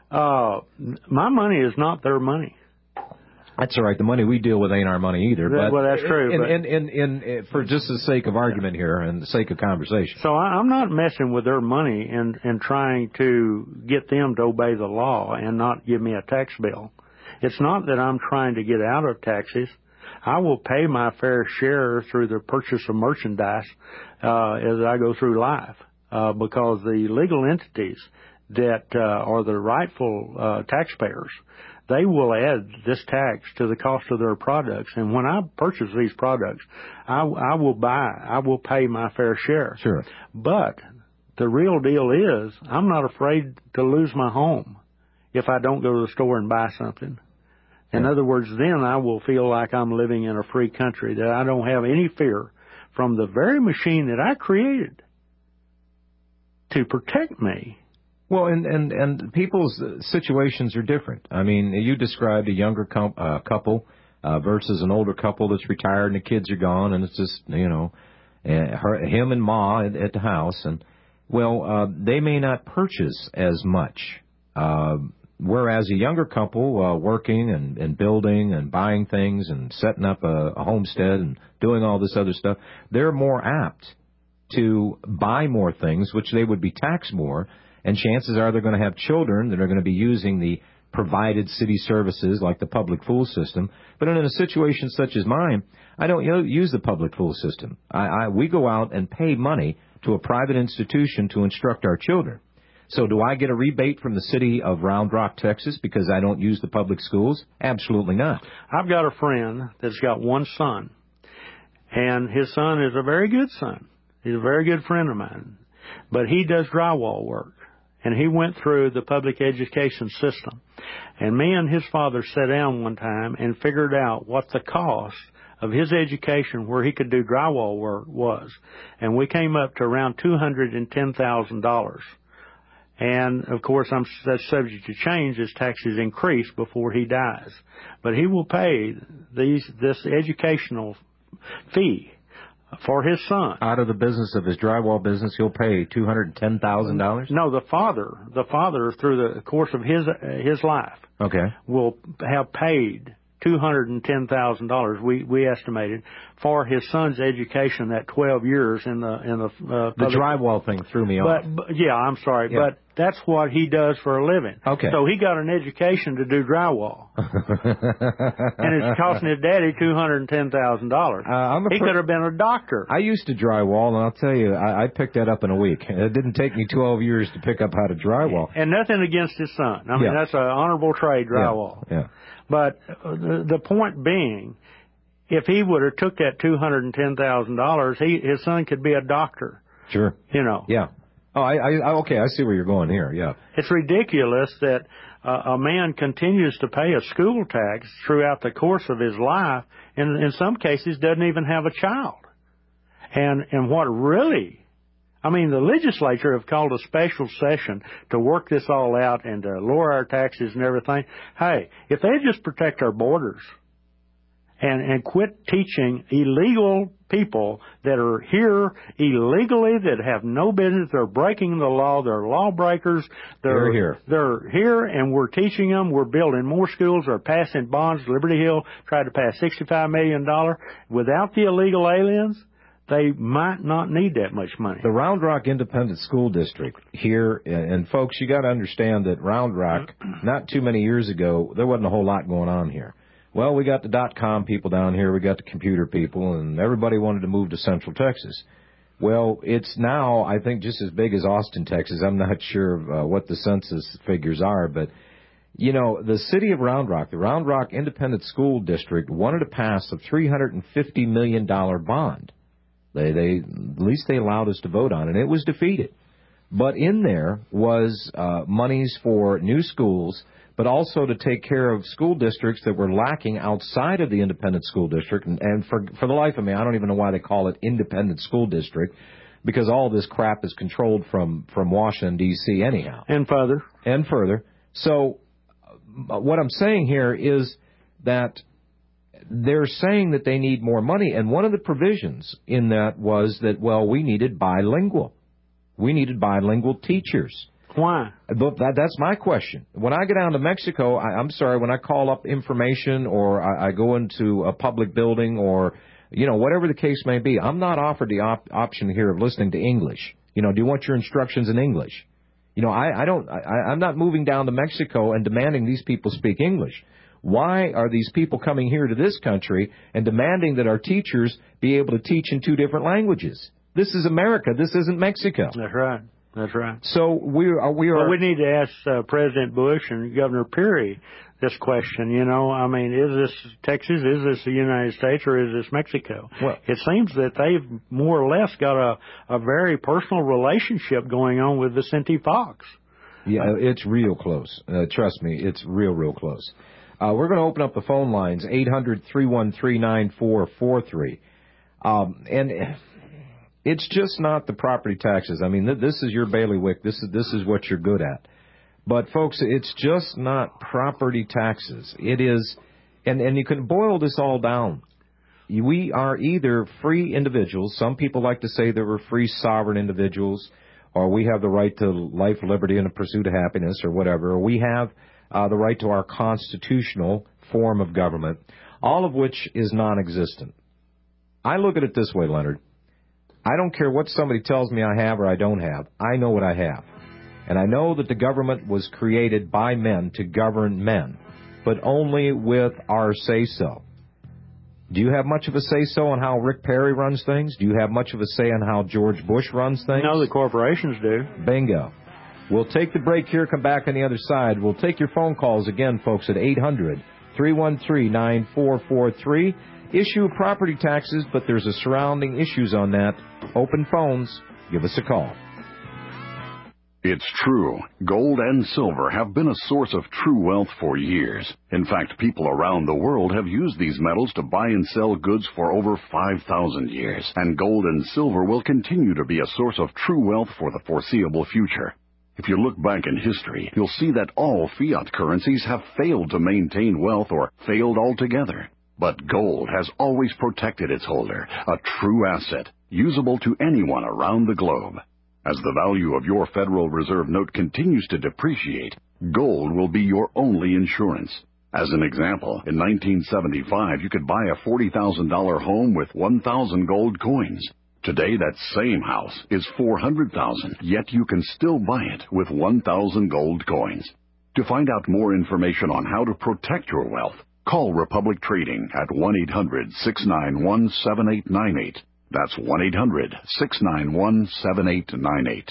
My money is not their money. That's all right. The money we deal with ain't our money either. Well, that's true. In for just the sake of argument here and the sake of conversation. So I'm not messing with their money and trying to get them to obey the law and not give me a tax bill. It's not that I'm trying to get out of taxes. I will pay my fair share through the purchase of merchandise as I go through life because the legal entities that are the rightful taxpayers, they will add this tax to the cost of their products. And when I purchase these products, I will pay my fair share. Sure. But the real deal is I'm not afraid to lose my home if I don't go to the store and buy something. In other words, then I will feel like I'm living in a free country, that I don't have any fear from the very machine that I created to protect me. Well, and people's situations are different. I mean, you described a younger couple versus an older couple that's retired and the kids are gone, and it's just, him and Ma at the house. And, well, they may not purchase as much. Whereas a younger couple working and building and buying things and setting up a homestead and doing all this other stuff, they're more apt to buy more things, which they would be taxed more, and chances are they're going to have children that are going to be using the provided city services like the public school system. But in a situation such as mine, I don't use the public school system. We go out and pay money to a private institution to instruct our children. So do I get a rebate from the city of Round Rock, Texas, because I don't use the public schools? Absolutely not. I've got a friend that's got one son, and his son is a very good son. He's a very good friend of mine. But he does drywall work, and he went through the public education system. And me and his father sat down one time and figured out what the cost of his education where he could do drywall work was. And we came up to around $210,000. And, of course, that's subject to change as taxes increase before he dies. But he will pay this educational fee for his son. Out of the business of his drywall business, he'll pay $210,000? No, the father, through the course of his life, will have paid $210,000. We estimated for his son's education, that 12 years in the drywall thing threw me off. But yeah, I'm sorry, but that's what he does for a living. Okay. So he got an education to do drywall, and it's costing his daddy $210,000. He could have been a doctor. I used to drywall, and I'll tell you, I picked that up in a week. It didn't take me 12 years to pick up how to drywall. And nothing against his son. I mean, that's an honorable trade, drywall. Yeah. But the point being, if he would have took that $210,000, his son could be a doctor. Sure. Yeah. Oh, okay, I see where you're going here, yeah. It's ridiculous that a man continues to pay a school tax throughout the course of his life, and in some cases doesn't even have a child. And what really, I mean, the legislature have called a special session to work this all out and to lower our taxes and everything. Hey, if they just protect our borders and quit teaching illegal people that are here illegally, that have no business, they're breaking the law, they're lawbreakers, they're here, and we're teaching them, we're building more schools, they're passing bonds. Liberty Hill tried to pass $65 million. Without the illegal aliens, they might not need that much money. The Round Rock Independent School District here, and folks, you got to understand that Round Rock, not too many years ago, there wasn't a whole lot going on here. Well, we got the .com people down here, we got the computer people, and everybody wanted to move to Central Texas. Well, it's now, I think, just as big as Austin, Texas. I'm not sure what the census figures are, but, the city of Round Rock, the Round Rock Independent School District, wanted to pass a $350 million bond. At least they allowed us to vote on it, and it was defeated. But in there was monies for new schools, but also to take care of school districts that were lacking outside of the independent school district. And for the life of me, I don't even know why they call it independent school district, because all this crap is controlled from Washington, D.C. anyhow. And further. So what I'm saying here is that they're saying that they need more money, and one of the provisions in that was that, well, we needed bilingual. We needed bilingual teachers. Why? That's my question. When I go down to Mexico, I'm sorry, when I call up information or I go into a public building or, whatever the case may be, I'm not offered the option here of listening to English. Do you want your instructions in English? I'm not moving down to Mexico and demanding these people speak English. Why are these people coming here to this country and demanding that our teachers be able to teach in two different languages? This is America. This isn't Mexico. That's right. So we are. Well, we need to ask President Bush and Governor Perry this question. I mean, is this Texas? Is this the United States, or is this Mexico? Well, it seems that they've more or less got a very personal relationship going on with Vicente Fox. Yeah, it's real close. Trust me, it's real close. We're going to open up the phone lines, 800-313-9443. And it's just not the property taxes. I mean, this is your bailiwick. This is what you're good at. But, folks, it's just not property taxes. It is, and you can boil this all down. We are either free individuals. Some people like to say that we're free sovereign individuals, or we have the right to life, liberty, and the pursuit of happiness, or whatever. Or we have the right to our constitutional form of government, all of which is non-existent. I look at it this way, Leonard. I don't care what somebody tells me I have or I don't have. I know what I have. And I know that the government was created by men to govern men, but only with our say-so. Do you have much of a say-so on how Rick Perry runs things? Do you have much of a say on how George Bush runs things? No, the corporations do. Bingo. We'll take the break here, come back on the other side. We'll take your phone calls again, folks, at 800-313-9443. Issue of property taxes, but there's a surrounding issues on that. Open phones. Give us a call. It's true. Gold and silver have been a source of true wealth for years. In fact, people around the world have used these metals to buy and sell goods for over 5,000 years. And gold and silver will continue to be a source of true wealth for the foreseeable future. If you look back in history, you'll see that all fiat currencies have failed to maintain wealth or failed altogether. But gold has always protected its holder, a true asset, usable to anyone around the globe. As the value of your Federal Reserve note continues to depreciate, gold will be your only insurance. As an example, in 1975, you could buy a $40,000 home with 1,000 gold coins. Today, that same house is $400,000, yet you can still buy it with 1,000 gold coins. To find out more information on how to protect your wealth, call Republic Trading at 1-800-691-7898. That's 1-800-691-7898.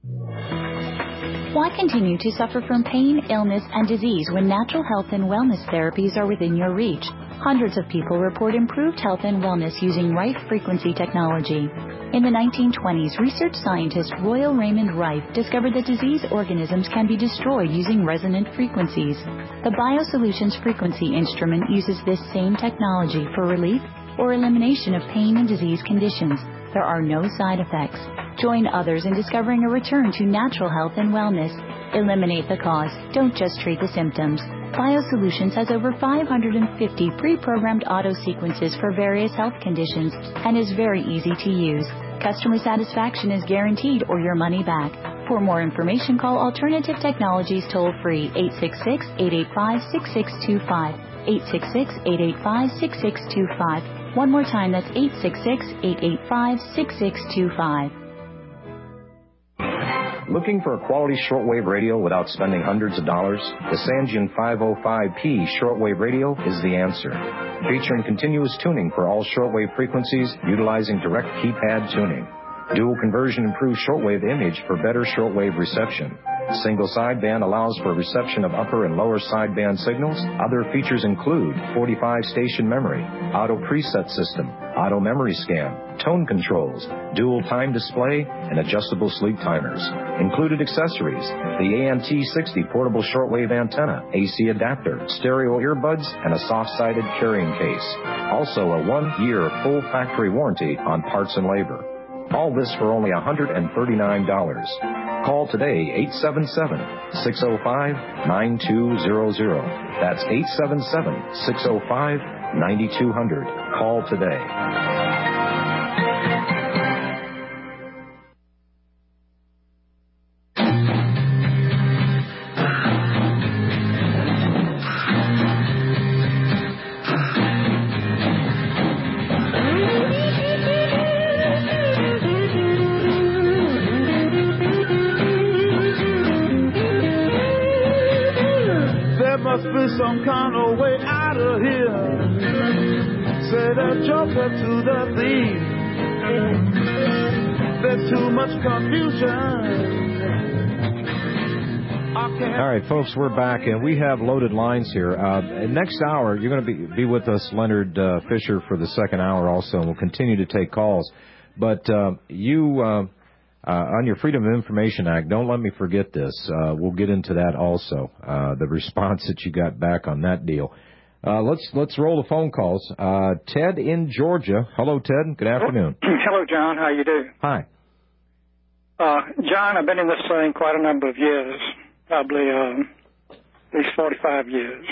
Why continue to suffer from pain, illness, and disease when natural health and wellness therapies are within your reach? Hundreds of people report improved health and wellness using Rife frequency technology. In the 1920s, research scientist Royal Raymond Rife discovered that disease organisms can be destroyed using resonant frequencies. The BioSolutions frequency instrument uses this same technology for relief or elimination of pain and disease conditions. There are no side effects. Join others in discovering a return to natural health and wellness. Eliminate the cause. Don't just treat the symptoms. BioSolutions has over 550 pre-programmed auto sequences for various health conditions and is very easy to use. Customer satisfaction is guaranteed or your money back. For more information, call Alternative Technologies toll-free 866-885-6625. 866-885-6625. One more time, that's 866-885-6625. Looking for a quality shortwave radio without spending hundreds of dollars? The Sangean 505P shortwave radio is the answer. Featuring continuous tuning for all shortwave frequencies, utilizing direct keypad tuning. Dual conversion improves shortwave image for better shortwave reception. Single sideband allows for reception of upper and lower sideband signals. Other features include 45-station memory, auto preset system, auto memory scan, tone controls, dual time display, and adjustable sleep timers. Included accessories: the ANT60 portable shortwave antenna, AC adapter, stereo earbuds, and a soft-sided carrying case. Also a 1-year full factory warranty on parts and labor. All this for only $139. Call today, 877-605-9200. That's 877-605-9200. Call today. Some kind of way out of here. Said a joker to the thief. There's too much confusion. All right, folks, we're back, and we have loaded lines here. Next hour, you're going to be with us, Leonard Fisher, for the second hour also, and we'll continue to take calls. But you On your Freedom of Information Act, don't let me forget this. We'll get into that also, the response that you got back on that deal. Let's roll the phone calls. Ted in Georgia. Hello, Ted. Good afternoon. Hello, John. How you do? Hi. John, I've been in this thing quite a number of years, probably at least 45 years.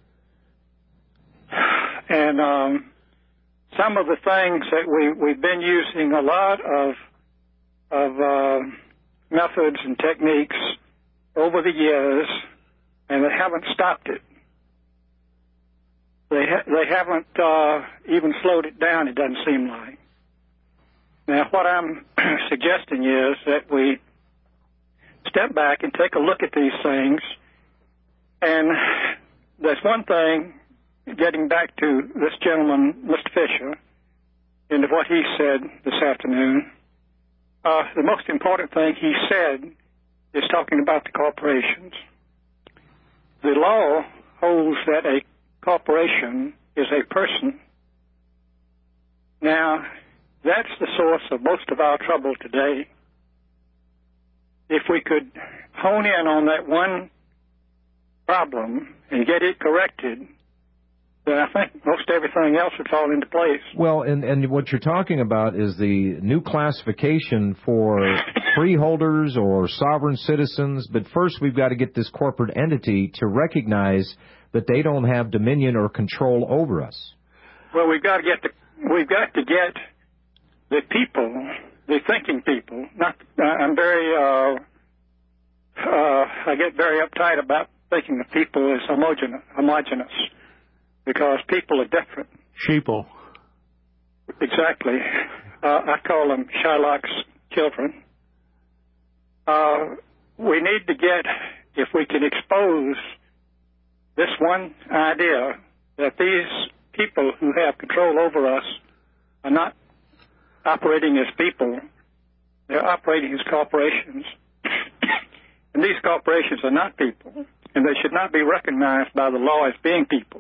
And some of the things that we've been using a lot of methods and techniques over the years, and they haven't stopped it. They haven't even slowed it down, it doesn't seem like. Now, what I'm suggesting is that we step back and take a look at these things. And there's one thing, getting back to this gentleman, Mr. Fisher, and what he said this afternoon. The most important thing he said is talking about the corporations. The law holds that a corporation is a person. Now, that's the source of most of our trouble today. If we could hone in on that one problem and get it corrected, then I think most everything else would fall into place. Well, and what you're talking about is the new classification for freeholders or sovereign citizens, but first we've got to get this corporate entity to recognize that they don't have dominion or control over us. Well, we've got to get the people, the thinking people. I get very uptight about thinking of people as homogenous, because people are different. Sheeple. Exactly. I call them Shylock's children. We need to get, if we can expose this one idea that these people who have control over us are not operating as people, they're operating as corporations. And these corporations are not people, and they should not be recognized by the law as being people.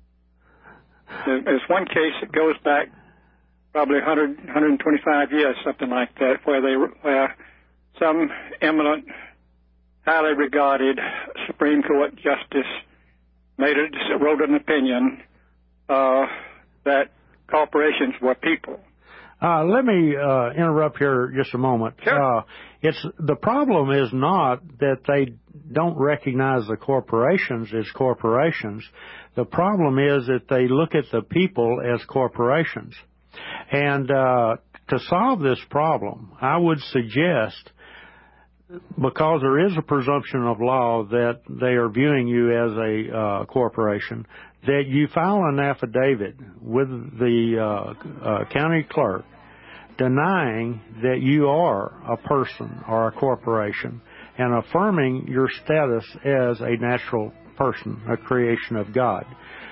There's one case that goes back probably 125 years, something like that, where some eminent, highly regarded Supreme Court justice wrote an opinion that corporations were people. Let me interrupt here just a moment. Sure. The problem is not that they don't recognize the corporations as corporations. The problem is that they look at the people as corporations. And to solve this problem, I would suggest, because there is a presumption of law that they are viewing you as a corporation, that you file an affidavit with the county clerk denying that you are a person or a corporation and affirming your status as a natural person, a creation of God.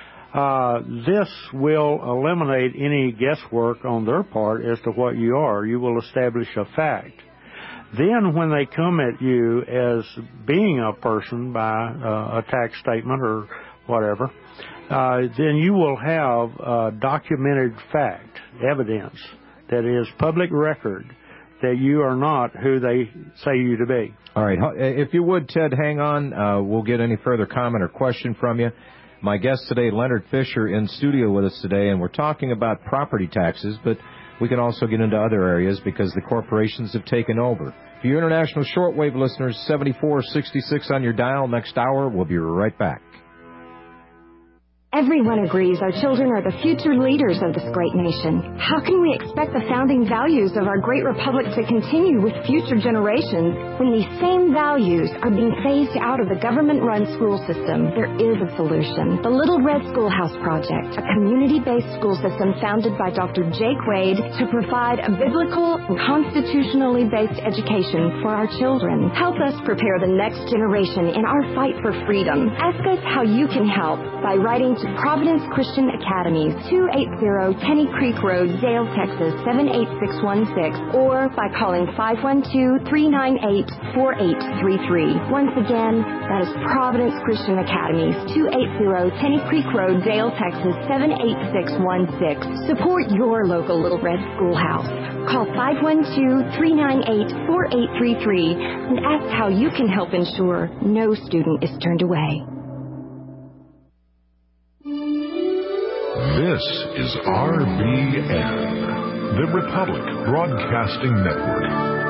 This will eliminate any guesswork on their part as to what you are. You will establish a fact. Then when they come at you as being a person by a tax statement or whatever, then you will have documented fact, evidence, that is public record, that you are not who they say you to be. All right. If you would, Ted, hang on. We'll get any further comment or question from you. My guest today, Leonard Fisher, in studio with us today, and we're talking about property taxes, but we can also get into other areas because the corporations have taken over. For you international shortwave listeners, 7466 on your dial. Next hour, we'll be right back. Everyone agrees our children are the future leaders of this great nation. How can we expect the founding values of our great republic to continue with future generations when these same values are being phased out of the government-run school system? There is a solution. The Little Red Schoolhouse Project, a community-based school system founded by Dr. Jake Wade to provide a biblical and constitutionally based education for our children. Help us prepare the next generation in our fight for freedom. Ask us how you can help by writing Providence Christian Academies, 280 Tenny Creek Road, Dale, Texas, 78616, or by calling 512-398-4833. Once again, that is Providence Christian Academies, 280 Tenny Creek Road, Dale, Texas, 78616. Support your local Little Red Schoolhouse. Call 512-398-4833 and ask how you can help ensure no student is turned away. This is RBN, the Republic Broadcasting Network.